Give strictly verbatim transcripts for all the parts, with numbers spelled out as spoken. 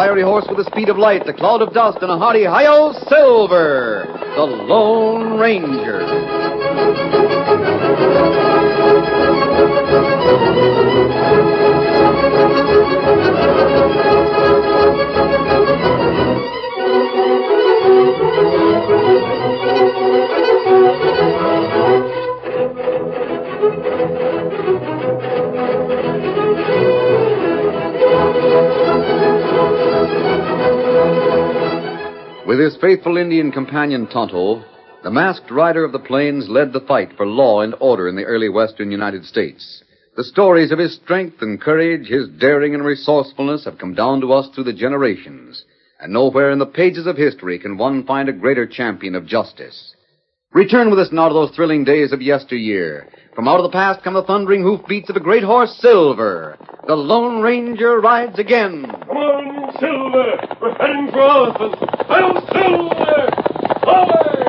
fiery horse with the speed of light, the cloud of dust, and a hearty hi-yo, Silver, the Lone Ranger. With his faithful Indian companion Tonto, the masked rider of the plains led the fight for law and order in the early western United States. The stories of his strength and courage, his daring and resourcefulness have come down to us through the generations, and nowhere in the pages of history can one find a greater champion of justice. Return with us now to those thrilling days of yesteryear. From out of the past come the thundering hoofbeats of a great horse, Silver. The Lone Ranger rides again. Come on, Silver! We're heading for Elephant! I'm Silver! Away!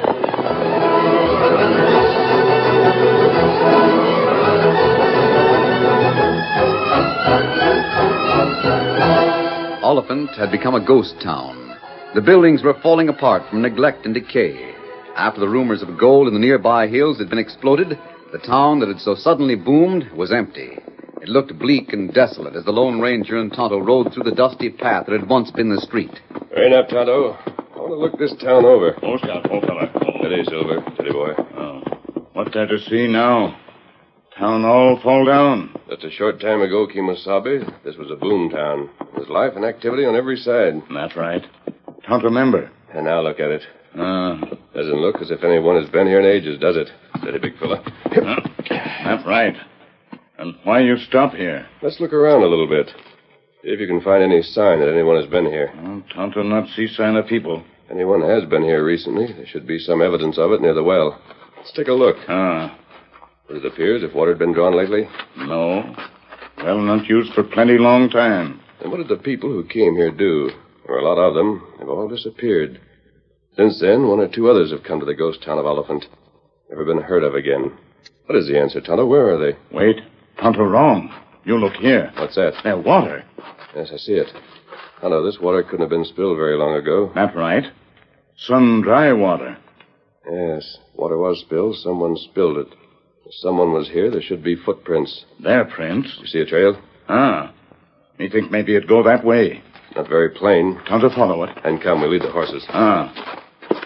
Oliphant had become a ghost town. The buildings were falling apart from neglect and decay. After the rumors of gold in the nearby hills had been exploded, the town that had so suddenly boomed was empty. It looked bleak and desolate as the Lone Ranger and Tonto rode through the dusty path that had once been the street. Hurry up, Tonto. I want to look this town over. Oh, Scout, oh, fella. Oh. Steady, Silver. Steady, boy. Oh. What's there to see now? Town all fall down. Just a short time ago, Kemosabe, this was a boom town. There was life and activity on every side. That's right. Don't remember. And now look at it. Uh, Doesn't look as if anyone has been here in ages, does it? Steady, big fella. uh, that's right. And why you stop here? Let's look around a little bit. See if you can find any sign that anyone has been here. Well, Tonto not see sign of people. Anyone has been here recently. There should be some evidence of it near the well. Let's take a look. Ah. Would it appear as if water had been drawn lately? No. Well, not used for plenty long time. And what did the people who came here do? There were a lot of them. They've all disappeared. Since then, one or two others have come to the ghost town of Elephant. Never been heard of again. What is the answer, Tonto? Where are they? Wait. Tonto wrong. You look here. What's that? There's water. Yes, I see it. Tonto, this water couldn't have been spilled very long ago. That's right. Some dry water. Yes, water was spilled. Someone spilled it. If someone was here, there should be footprints. Their prints? You see a trail? Ah. Me think maybe it'd go that way. Not very plain. Tonto follow it. And come, we lead the horses. Ah.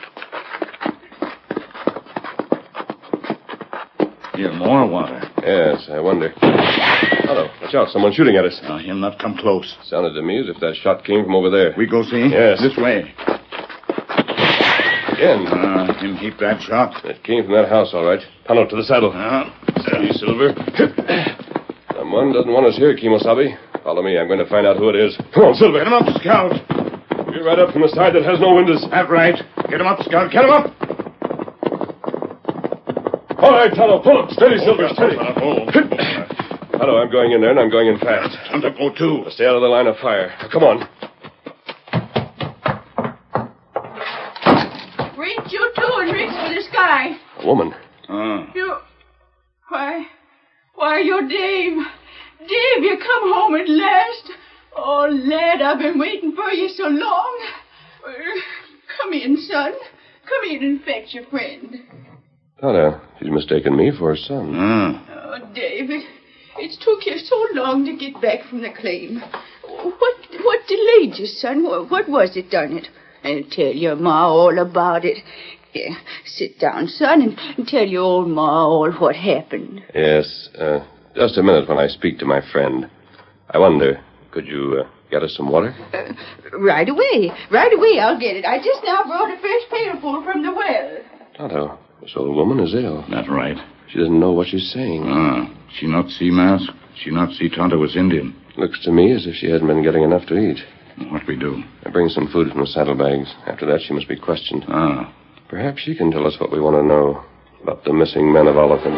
Here, more water. Yes, I wonder. Tonto, watch out. Someone's shooting at us. Now, him not come close. Sounded to me as if that shot came from over there. We go see? Yes. This way. Again. Ah, him heap that shot. It came from that house, all right. Tonto, to the saddle. Ah. Steady, Silver. Someone doesn't want us here, Kemosabe. Follow me. I'm going to find out who it is. Come on, Silver. Get him up, Scout. You're right up from the side that has no windows. That's right. Get him up, Scout. Get him up. All right, Tonto, pull up. Steady, Silver, Oh, steady. oh, oh, oh. Tonto, I'm going in there, and I'm going in fast. Tonto, go too. Stay out of the line of fire. Now, come on. Reach, you two, and reach for the sky. A woman. Ah. You... Why... Why, you're Dave. Dave, you come home at last. Oh, lad, I've been waiting for you so long. Uh, come in, son. Come in and fetch your friend. Tonto, she's mistaken me for her son. Ah. Oh, David, it's took you so long to get back from the claim. What what delayed you, son? What, what was it, done it? I'll tell your ma all about it. Here, sit down, son, and, and tell your old ma all what happened. Yes, uh, just a minute when I speak to my friend. I wonder, could you uh, get us some water? Uh, right away. Right away, I'll get it. I just now brought a fresh pailful from the well. Tonto, this old woman is ill. That's right. She doesn't know what she's saying. Ah. She not see mask. She not see Tonto was Indian. Looks to me as if she hasn't been getting enough to eat. What we do? I bring some food from the saddlebags. After that, she must be questioned. Ah. Perhaps she can tell us what we want to know about the missing men of Elephant.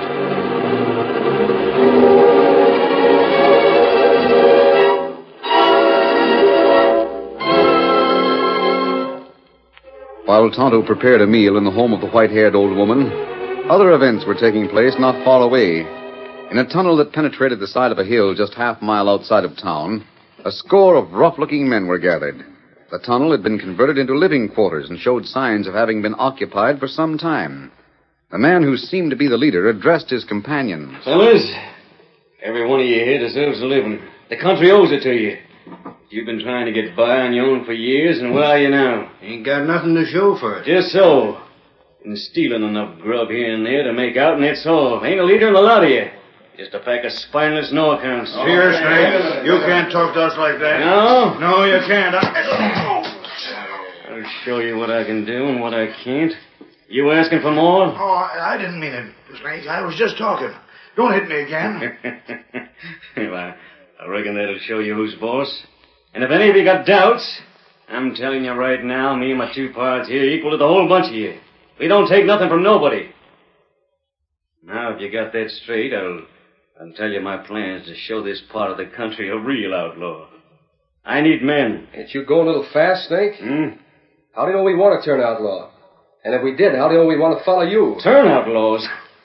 While Tonto prepared a meal in the home of the white-haired old woman, other events were taking place not far away. In a tunnel that penetrated the side of a hill just half a mile outside of town, a score of rough-looking men were gathered. The tunnel had been converted into living quarters and showed signs of having been occupied for some time. The man who seemed to be the leader addressed his companions. Fellas, every one of you here deserves a living. The country owes it to you. You've been trying to get by on your own for years, and where are you now? Ain't got nothing to show for it. Just so. Been stealing enough grub here and there to make out, and that's all. Ain't a leader in the lot of you. Just a pack of spineless no-accounts. Here, Snake. You can't talk to us like that. No? No, you can't. I... I'll show you what I can do and what I can't. You asking for more? Oh, I, I didn't mean it, Snake. I was just talking. Don't hit me again. Well, I, I reckon that'll show you who's boss. And if any of you got doubts, I'm telling you right now, me and my two pards here equal to the whole bunch of you. We don't take nothing from nobody. Now, if you got that straight, I'll, I'll tell you my plans to show this part of the country a real outlaw. I need men. Ain't you going a little fast, Snake? Hmm? How do you know we want to turn outlaw? And if we did, how do you know we want to follow you? Turn outlaws?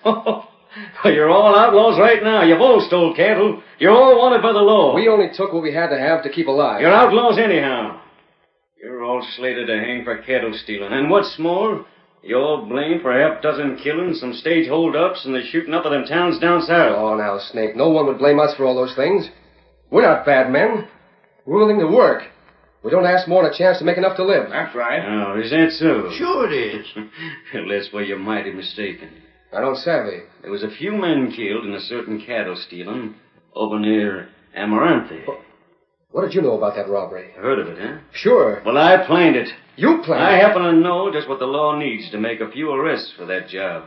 Well, you're all outlaws right now. You've all stole cattle. You're all wanted by the law. We only took what we had to have to keep alive. You're outlaws anyhow. You're all slated to hang for cattle stealing. And what's more, you're all blamed for a half dozen killings, some stage hold-ups, and the shooting up of them towns down south. Oh, now, Snake, no one would blame us for all those things. We're not bad men. We're willing to work. We don't ask more than a chance to make enough to live. That's right. Oh, is that so? Sure it is. Well, that's where you're mighty mistaken. I don't savvy. There was a few men killed in a certain cattle stealing over near Amaranthe. What did you know about that robbery? Heard of it, huh? Sure. Well, I planned it. You planned I it? happen to know just what the law needs to make a few arrests for that job.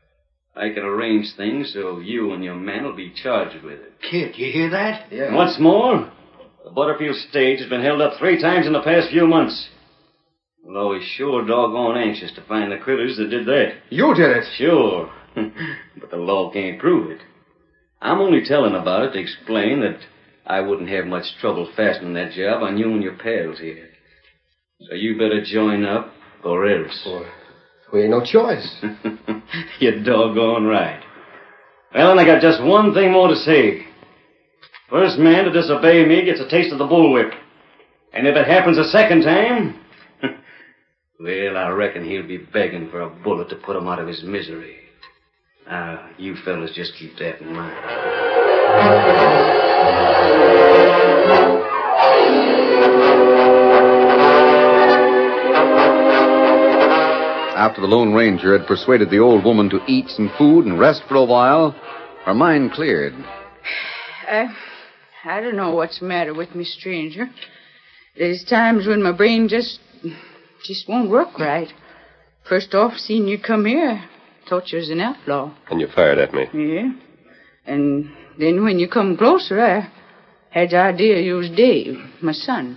I can arrange things so you and your men will be charged with it. Kid, you hear that? Yeah. And what's more, the Butterfield stage has been held up three times in the past few months. The law is sure doggone anxious to find the critters that did that. You did it. Sure. But the law can't prove it. I'm only telling about it to explain that I wouldn't have much trouble fastening that job on you and your pals here. So you better join up, or else. Boy, we ain't no choice. You're doggone right. Well, and I got just one thing more to say. First man to disobey me gets a taste of the bullwhip. And if it happens a second time, well, I reckon he'll be begging for a bullet to put him out of his misery. Now, you fellas just keep that in mind. After the Lone Ranger had persuaded the old woman to eat some food and rest for a while, her mind cleared. I, I don't know what's the matter with me, stranger. There's times when my brain just, just won't work right. First off, seeing you come here, I thought you was an outlaw. And you fired at me. Yeah. And then when you come closer, I had the idea you was Dave, my son.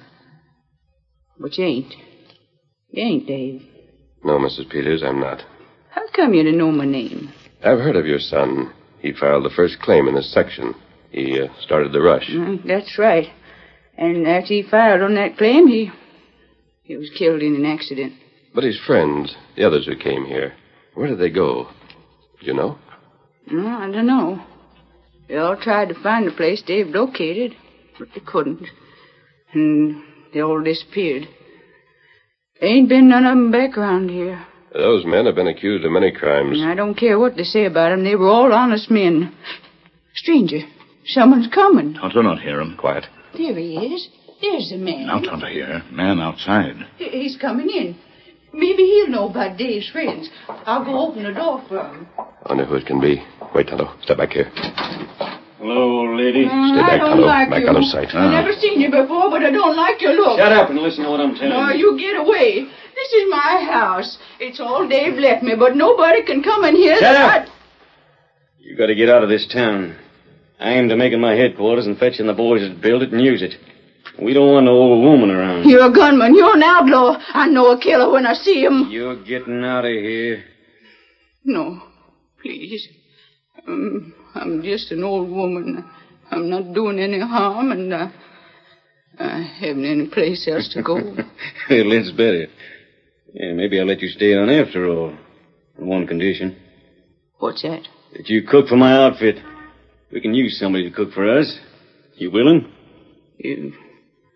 But you ain't. You ain't Dave. No, Missus Peters, I'm not. How come you to know my name? I've heard of your son. He filed the first claim in this section. He uh, started the rush. Mm, that's right. And after he filed on that claim, he he was killed in an accident. But his friends, the others who came here, where did they go? Do you know? No, I don't know. They all tried to find the place Dave located, but they couldn't. And they all disappeared. Ain't been none of them back around here. Those men have been accused of many crimes. I don't care what they say about them. They were all honest men. Stranger, someone's coming. Tonto, not hear him. Quiet. There he is. There's the man. Now, Tonto, here. Man outside. He- He's coming in. Maybe he'll know about Dave's friends. I'll go open the door for him. I wonder who it can be. Wait, Tonto. Step back here. Hello, old lady. Uh, Stay I back, don't Tonto. like Back you. out of sight. I've never seen you before, but I don't like your look. Shut up and listen to what I'm telling No, you. you get away. This is my house. It's all Dave left me, but nobody can come in here. Shut that up! You got to get out of this town. I aim to making my headquarters and fetching the boys that build it and use it. We don't want no old woman around. You're a gunman. You're an outlaw. I know a killer when I see him. You're getting out of here. No, please. Um, I'm just an old woman. I'm not doing any harm, and uh, I haven't any place else to go. Well, that's better. Yeah, maybe I'll let you stay on after all. On one condition. What's that? That you cook for my outfit. We can use somebody to cook for us. You willing? You,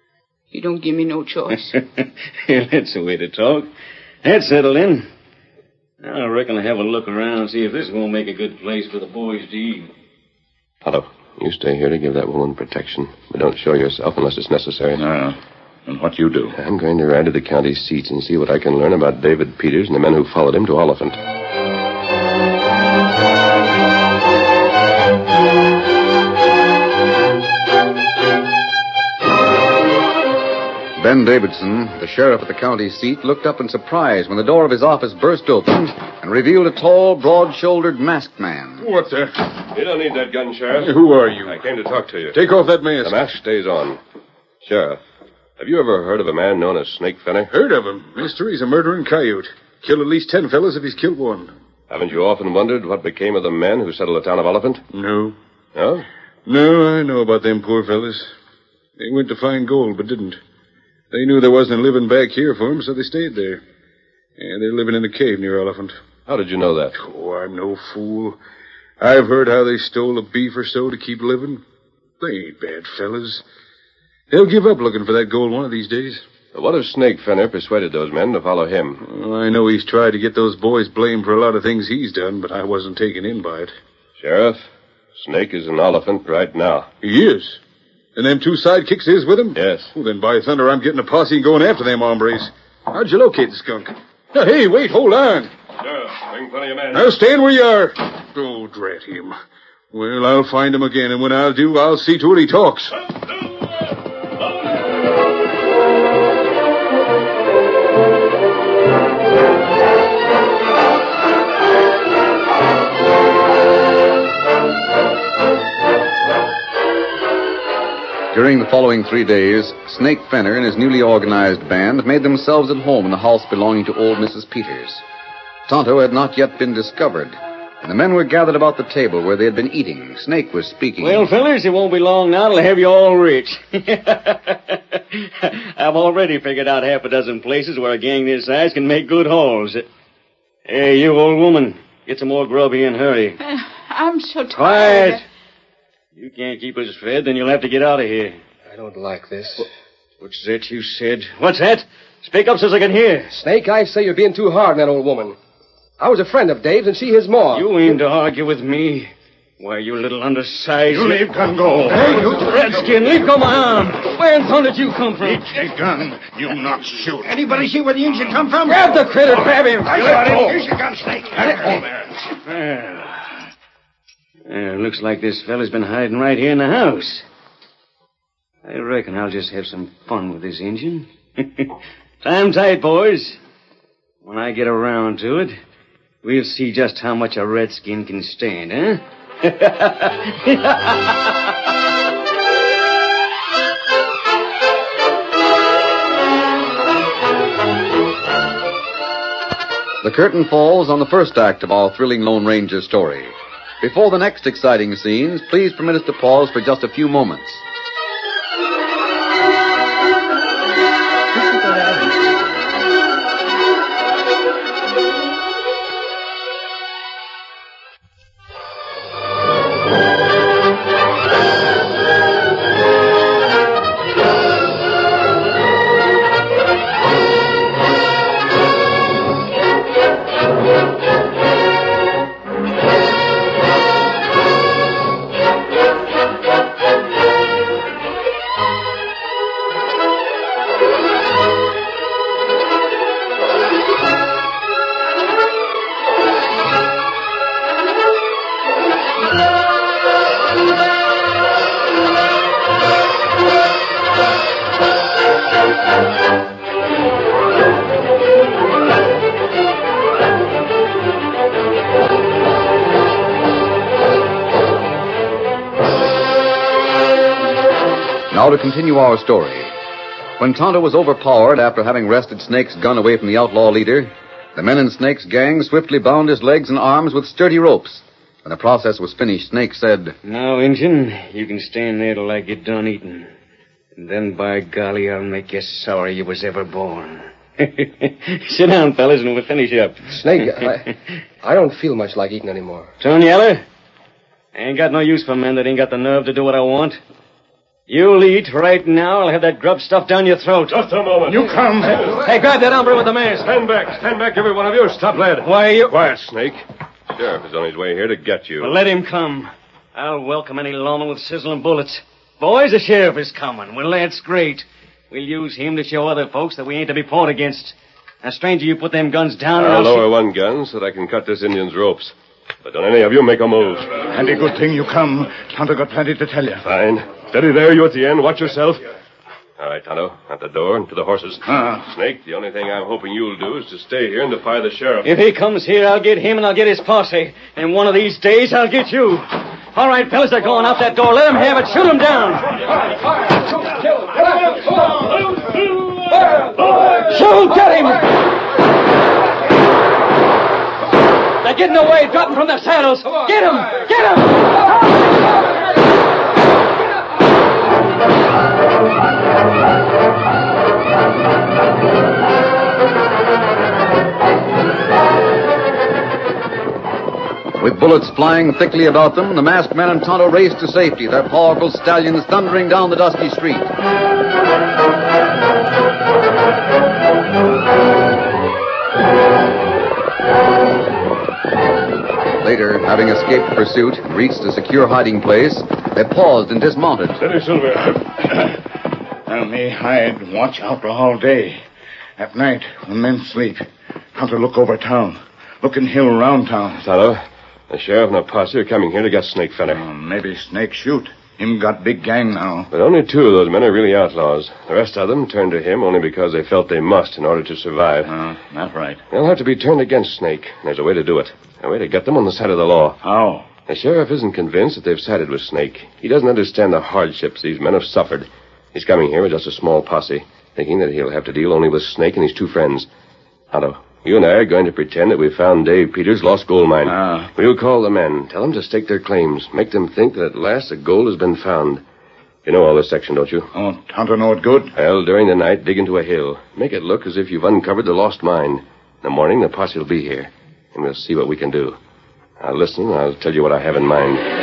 You don't give me no choice. Yeah, that's the way to talk. That's settled in. Now I reckon I'll have a look around and see if this won't make a good place for the boys to eat. Tonto, you stay here to give that woman protection. But don't show yourself unless it's necessary. Uh, and what you do? I'm going to ride to the county seats and see what I can learn about David Peters and the men who followed him to Oliphant. Ben Davidson, the sheriff at the county seat, looked up in surprise when the door of his office burst open and revealed a tall, broad-shouldered, masked man. What the? You don't need that gun, Sheriff. Who are you? I came to talk to you. Take off that mask. The mask stays on. Sheriff, have you ever heard of a man known as Snake Fenner? Heard of him. Mister, he's a murdering coyote. Killed at least ten fellas if he's killed one. Haven't you often wondered what became of the men who settled the town of Oliphant? No. No? No, I know about them poor fellas. They went to find gold, but didn't. They knew there wasn't a living back here for them, so they stayed there. And they're living in a cave near Oliphant. How did you know that? Oh, I'm no fool. I've heard how they stole a beef or so to keep living. They ain't bad fellas. They'll give up looking for that gold one of these days. What if Snake Fenner persuaded those men to follow him? Well, I know he's tried to get those boys blamed for a lot of things he's done, but I wasn't taken in by it. Sheriff, Snake is in Oliphant right now. He is? And them two sidekicks is with him? Yes. Well, then, by thunder, I'm getting a posse and going after them hombres. How'd you locate the skunk? Now, hey, wait, hold on. Sheriff, bring plenty of men. Now, stand where you are. Oh, drat him. Well, I'll find him again, and when I'll do, I'll see to it he talks. During the following three days, Snake Fenner and his newly organized band made themselves at home in the house belonging to old Missus Peters. Tonto had not yet been discovered, and the men were gathered about the table where they had been eating. Snake was speaking. Well, fellas, it won't be long now till I have you all rich. I've already figured out half a dozen places where a gang this size can make good hauls. Hey, you old woman, get some more grub here and hurry. Uh, I'm so tired. Quiet. You can't keep us fed, then you'll have to get out of here. I don't like this. What's that you said? What's that? Speak up so I can hear. Snake, I say you're being too hard on that old woman. I was a friend of Dave's, and she his ma. You aim to argue with me. Why, you little undersized... You leave gun go. Hey, you redskin, leave go my arm. Where in thunder did you come from? It's a gun. You not shoot. Anybody see where the engine come from? Grab the critter, grab him. I got him. Here's your gun, Snake. Let go there. Well, well, looks like this fella's been hiding right here in the house. I reckon I'll just have some fun with this engine. Time tight, boys. When I get around to it, we'll see just how much a redskin can stand, huh? The curtain falls on the first act of our thrilling Lone Ranger story. Before the next exciting scenes, please permit us to pause for just a few moments. Now to continue our story. When Tonto was overpowered after having wrested Snake's gun away from the outlaw leader, the men in Snake's gang swiftly bound his legs and arms with sturdy ropes. When the process was finished, Snake said, Now, Injun, you can stand there till I get done eating. And then, by golly, I'll make you sorry you was ever born. Sit down, fellas, and we'll finish up. Snake, I, I don't feel much like eating anymore. Tone Yeller, I ain't got no use for men that ain't got the nerve to do what I want. You'll eat right now. I'll have that grub stuffed down your throat. Just a moment. You come. Hey, grab that hombre with the mask. Stand back. Stand back, every one of you. Stop, lad. Why, you... Quiet, Snake. Sheriff is on his way here to get you. Well, let him come. I'll welcome any lawman with sizzling bullets. Boys, the sheriff is coming. Well, that's great. We'll use him to show other folks that we ain't to be fought against. Now, stranger, you put them guns down and I'll I'll... lower shoot- one gun so that I can cut this Indian's ropes. But don't any of you make a move. And a good thing you come. Tonto got plenty to tell you. Fine. Steady there, you at the end. Watch yourself. All right, Tonto. At the door and to the horses. Ah. Snake, the only thing I'm hoping you'll do is to stay here and defy the sheriff. If he comes here, I'll get him and I'll get his posse. And one of these days, I'll get you. All right, fellas, they're going out that door. Let them have it. Shoot them down. Shoot! Get him! They're getting away, dropping from their saddles. Get him! Get him! With bullets flying thickly about them, the masked men and Tonto raced to safety, their powerful stallions thundering down the dusty street. Later, having escaped pursuit and reached a secure hiding place, they paused and dismounted. Steady, Silver. Now, me hide and watch out all day. At night, when men sleep, Tonto look over town. Look in hill around town. Tonto, the sheriff and a posse are coming here to get Snake Feller. Uh, maybe Snake shoot. Him got big gang now. But only two of those men are really outlaws. The rest of them turned to him only because they felt they must in order to survive. Uh, that's right. They'll have to be turned against Snake. And there's a way to do it. A way to get them on the side of the law. How? The sheriff isn't convinced that they've sided with Snake. He doesn't understand the hardships these men have suffered. He's coming here with just a small posse, thinking that he'll have to deal only with Snake and his two friends. Tonto, you and I are going to pretend that we found Dave Peters' lost gold mine. Ah. We'll call the men, tell them to stake their claims, make them think that at last the gold has been found. You know all this section, don't you? Oh, Tonto know it good. Well, during the night, dig into a hill. Make it look as if you've uncovered the lost mine. In the morning, the posse will be here, and we'll see what we can do. Now, listen, and I'll tell you what I have in mind.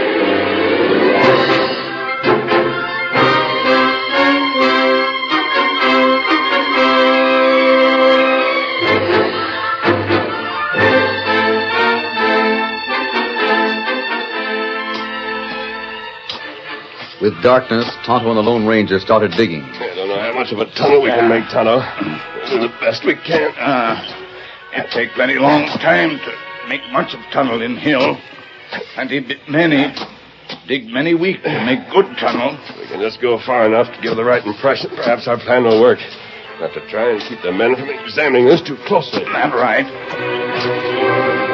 With darkness, Tonto and the Lone Ranger started digging. I don't know how much of a tunnel we can make, Tonto. We'll do the best we can. Ah. It take plenty long time to make much of tunnel in hill. And it many, dig many week to make good tunnel. We can just go far enough to give the right impression. Perhaps our plan will work. We'll have to try and keep the men from examining this too closely. That right.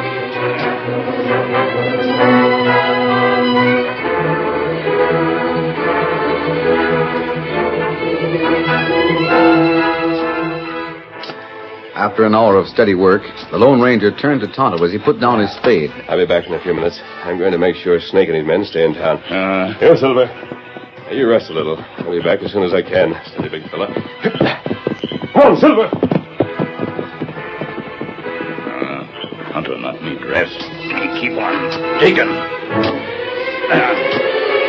After an hour of steady work, the Lone Ranger turned to Tonto as he put down his spade. I'll be back in a few minutes. I'm going to make sure Snake and his men stay in town. Uh, Here, Silver. Now, you rest a little. I'll be back as soon as I can. Steady, big fella. Come on, Silver. uh, Tonto not need rest. He keep on digging. Uh,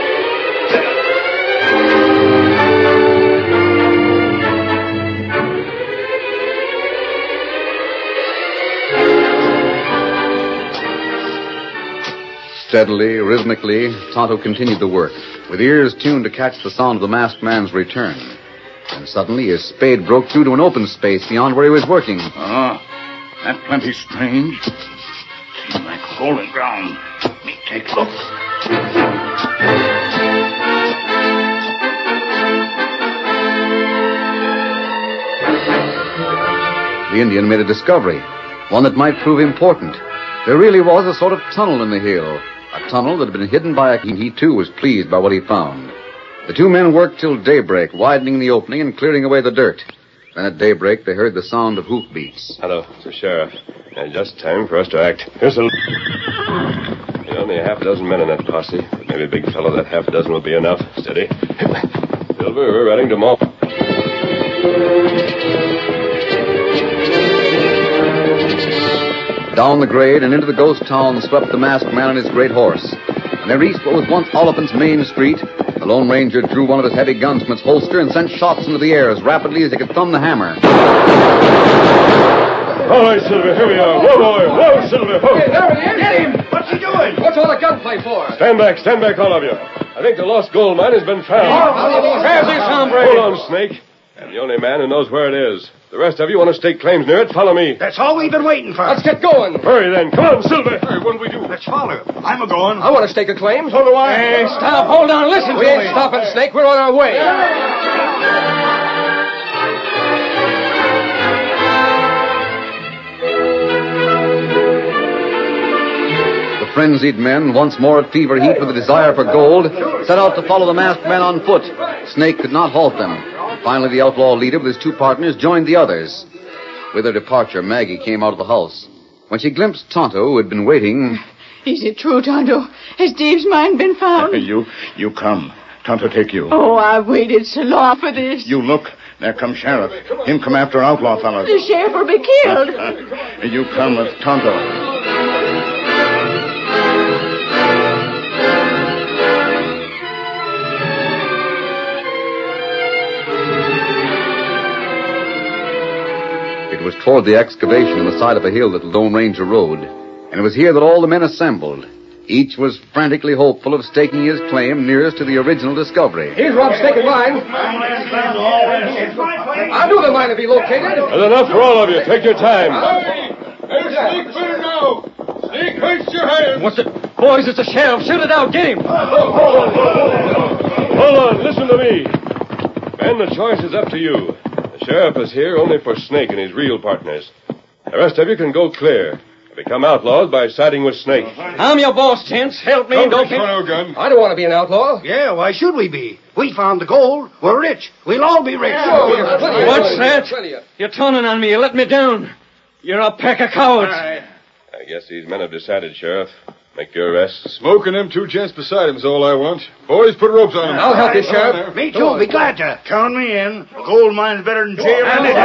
Steadily, rhythmically, Tonto continued the work, with ears tuned to catch the sound of the masked man's return. And suddenly his spade broke through to an open space beyond where he was working. Ah, that plenty strange. Seems like hole in ground. Me take a look. The Indian made a discovery, one that might prove important. There really was a sort of tunnel in the hill, a tunnel that had been hidden by a... He, too, was pleased by what he found. The two men worked till daybreak, widening the opening and clearing away the dirt. Then at daybreak, they heard the sound of hoofbeats. Hello, it's the sheriff. And just time for us to act. Here's a... There are only a half dozen men in that posse. But maybe, big fellow, that half dozen will be enough. Steady. Silver, we're riding to Malt. Down the grade and into the ghost town swept the masked man and his great horse. When they reached what was once Oliphant's main street, The Lone Ranger drew one of his heavy guns from its holster and sent shots into the air as rapidly as he could thumb the hammer. All right, Silver, here we are. Whoa, boy. Whoa, Silver. Whoa. Hey, there he is. Get him! What's he doing? What's all the gunplay for? Stand back, stand back, all of you. I think the lost gold mine has been found. Where's this hombre? Hold on, Snake. I'm the only man who knows where it is. The rest of you want to stake claims near it, follow me. That's all we've been waiting for. Let's get going. Hurry, then. Come on, Silver. Hey, what'll we do? Let's follow. I'm a-going. I want to stake a claim. So do I. Hey, stop. Hold on. Listen We to ain't me. stopping, Snake. We're on our way. The frenzied men, once more at fever heat with a desire for gold, set out to follow the masked men on foot. Snake could not halt them. Finally, the outlaw leader with his two partners joined the others. With their departure, Maggie came out of the house. When she glimpsed Tonto, who had been waiting... Is it true, Tonto? Has Dave's mine been found? You, you come. Tonto take you. Oh, I've waited so long for this. You look. There comes Sheriff. Him come after outlaw fellows. The sheriff will be killed. You come with Tonto. It was toward the excavation on the side of a hill that the Lone Ranger rode, and it was here that all the men assembled. Each was frantically hopeful of staking his claim nearest to the original discovery. Here's Rob staking mine. I knew the mine would be located. There's enough for all of you. Take your time. Hey, Snake, better now. Snake, hoist your hands. What's it? Boys, it's the sheriff. Shoot it out. Get him. Hold on. Listen to me. Ben, the choice is up to you. The sheriff is here only for Snake and his real partners. The rest of you can go clear. Become outlaws by siding with Snake. I'm your boss, gents. Help me. Don't Don't reach for no gun. I don't want to be an outlaw. Yeah, why should we be? We found the gold. We're rich. We'll all be rich. What's that? You're turning on me. You let me down. You're a pack of cowards. I guess these men have decided, Sheriff. Make your arrest. Smoking them two gents beside him is all I want. Boys, put ropes on them. I'll help you, Sheriff. Me too. Be glad to. Count me in. The gold mine's better than jail.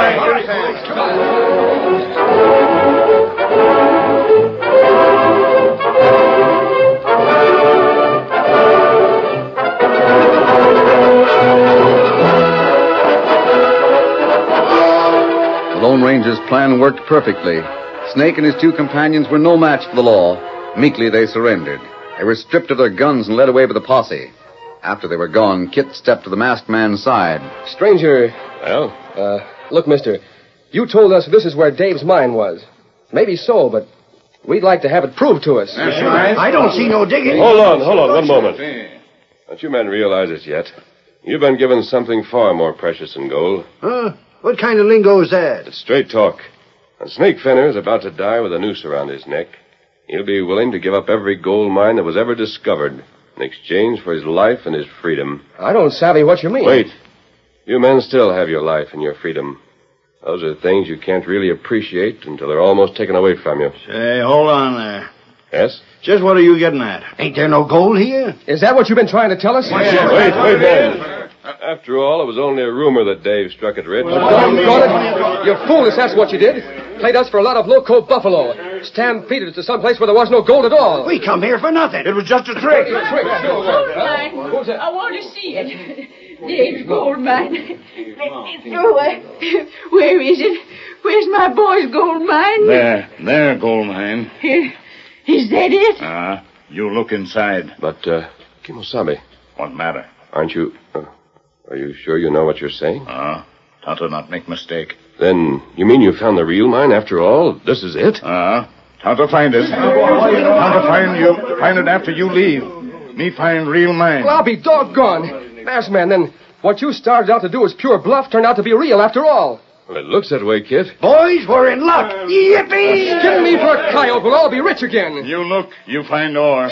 The Lone Ranger's plan worked perfectly. Snake and his two companions were no match for the law. Meekly they surrendered. They were stripped of their guns and led away by the posse. After they were gone, Kit stepped to the masked man's side. Stranger, Well, uh, look, mister, you told us this is where Dave's mine was. Maybe so, but we'd like to have it proved to us. That's right. I don't see no digging. hold on, hold on, one moment. Don't you men realize it yet? You've been given something far more precious than gold. Huh? What kind of lingo is that? It's straight talk. A snake finner is about to die with a noose around his neck. He'll be willing to give up every gold mine that was ever discovered in exchange for his life and his freedom. I don't savvy what you mean. Wait. You men still have your life and your freedom. Those are things you can't really appreciate until they're almost taken away from you. Hey, hold on there. Yes? Just what are you getting at? Ain't there no gold here? Is that what you've been trying to tell us? Wait, wait, man. After all, it was only a rumor that Dave struck it rich. Doggone it. You fooled us, that's what you did. Played us for a lot of loco buffalo. Stampeded us to some place where there was no gold at all. We come here for nothing. It was just a trick. Gold mine. I want to see it. Dave's gold mine. Oh, uh, where is it? Where's my boy's gold mine? There, there, gold mine. Is that it? Ah, uh, you look inside. But, uh, Kimosabe, What matter? aren't you... Uh, are you sure you know what you're saying? Ah, uh, Tonto not make mistake. Then, you mean you found the real mine after all? This is it? Ah, uh, Tonto find it. Tonto find you, find it after you leave. Me find real mine. Well, I'll be doggone. Masked man, then what you started out to do was pure bluff turned out to be real after all. Well, it looks that way, Kit. Boys, we're in luck. Yippee! Give me for a coyote. We'll all be rich again. You look, you find ore.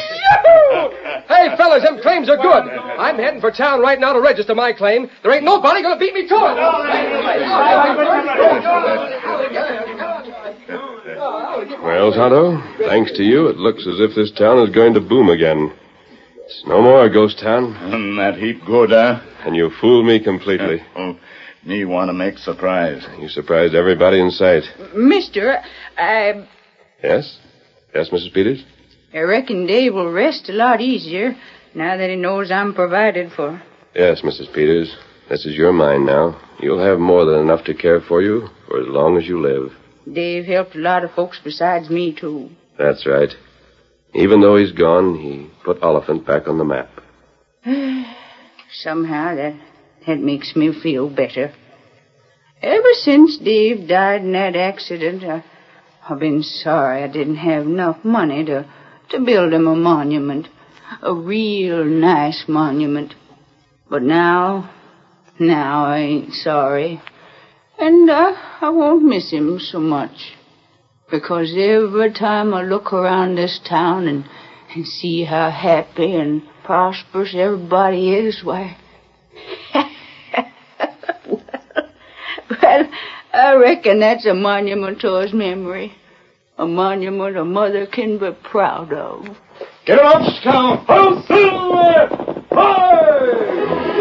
Hey, fellas, them claims are good. I'm heading for town right now to register my claim. There ain't nobody going to beat me to it. Well, Tonto, thanks to you, it looks as if this town is going to boom again. It's no more a ghost town. And that heap good, huh? And you fooled me completely. Oh, me want to make surprise. You surprised everybody in sight. Mister, I, Yes? Yes, Missus Peters? I reckon Dave will rest a lot easier. now that he knows I'm provided for. Yes, Missus Peters. This is your mine now. You'll have more than enough to care for you for as long as you live. Dave helped a lot of folks besides me, too. That's right. Even though he's gone, he put Oliphant back on the map. Somehow that, that makes me feel better. Ever since Dave died in that accident, I, I've been sorry I didn't have enough money to, to build him a monument. A real nice monument. But now, now I ain't sorry. And uh, I won't miss him so much. Because every time I look around this town and, and see how happy and prosperous everybody is, why... well, well, I reckon that's a monument to his memory. A monument a mother can be proud of. Get him up, Scout! Ho, Silver! Hi!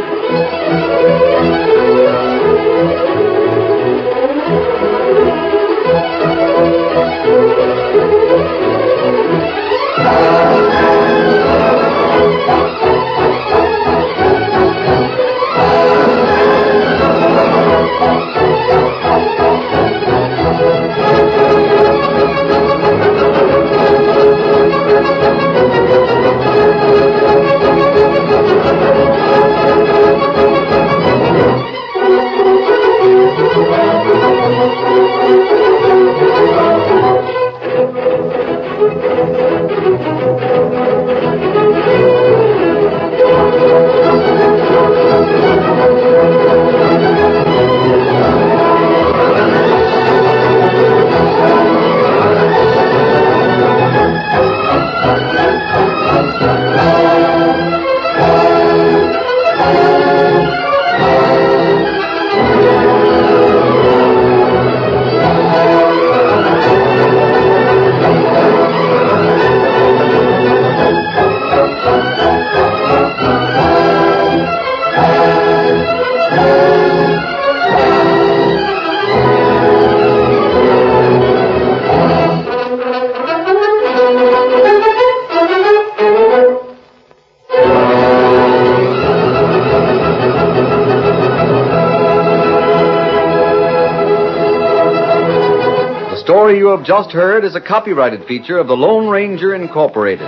The story you have just heard is a copyrighted feature of the Lone Ranger Incorporated.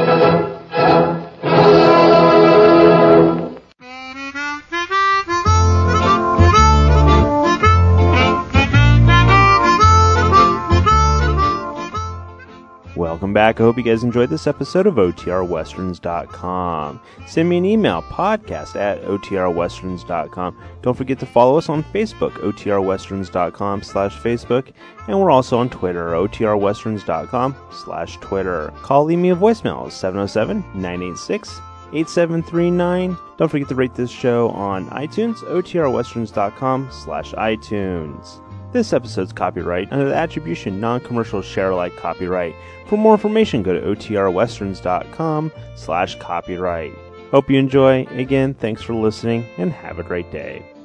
Welcome back. I hope you guys enjoyed this episode of O T R Westerns dot com. Send me an email, podcast at O T R Westerns dot com. Don't forget to follow us on Facebook, O T R Westerns dot com slash Facebook. And we're also on Twitter, O T R Westerns dot com slash Twitter. Call, leave me a voicemail, seven oh seven, nine eight six, eight seven three nine. Don't forget to rate this show on iTunes, O T R Westerns dot com slash iTunes. This episode's copyright under the attribution non-commercial share-alike copyright. For more information, go to O T R Westerns dot com slash copyright. Hope you enjoy. Again, thanks for listening, and have a great day.